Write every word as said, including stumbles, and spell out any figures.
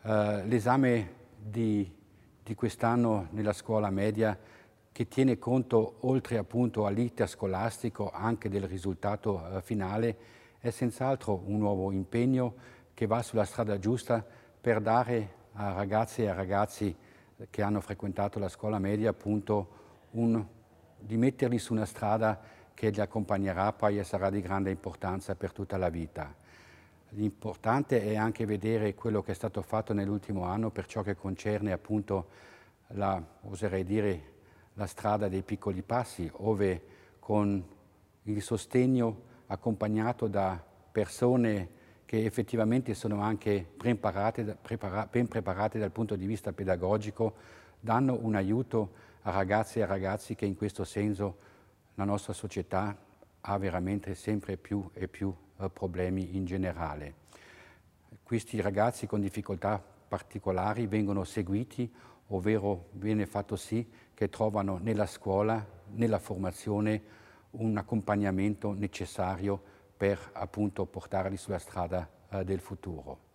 Uh, l'esame di, di quest'anno nella scuola media, che tiene conto, oltre appunto all'iter scolastico, anche del risultato uh, finale, è senz'altro un nuovo impegno che va sulla strada giusta per dare a ragazze e a ragazzi che hanno frequentato la scuola media appunto un, di metterli su una strada che li accompagnerà poi e sarà di grande importanza per tutta la vita. L'importante è anche vedere quello che è stato fatto nell'ultimo anno per ciò che concerne appunto la, oserei dire, la strada dei piccoli passi, ove con il sostegno accompagnato da persone che effettivamente sono anche preparate, prepara, ben preparate dal punto di vista pedagogico, danno un aiuto a ragazze e ragazzi che in questo senso la nostra società ha veramente sempre più e più eh, problemi in generale. Questi ragazzi con difficoltà particolari vengono seguiti, ovvero viene fatto sì che trovano nella scuola, nella formazione, un accompagnamento necessario per appunto portarli sulla strada eh, del futuro.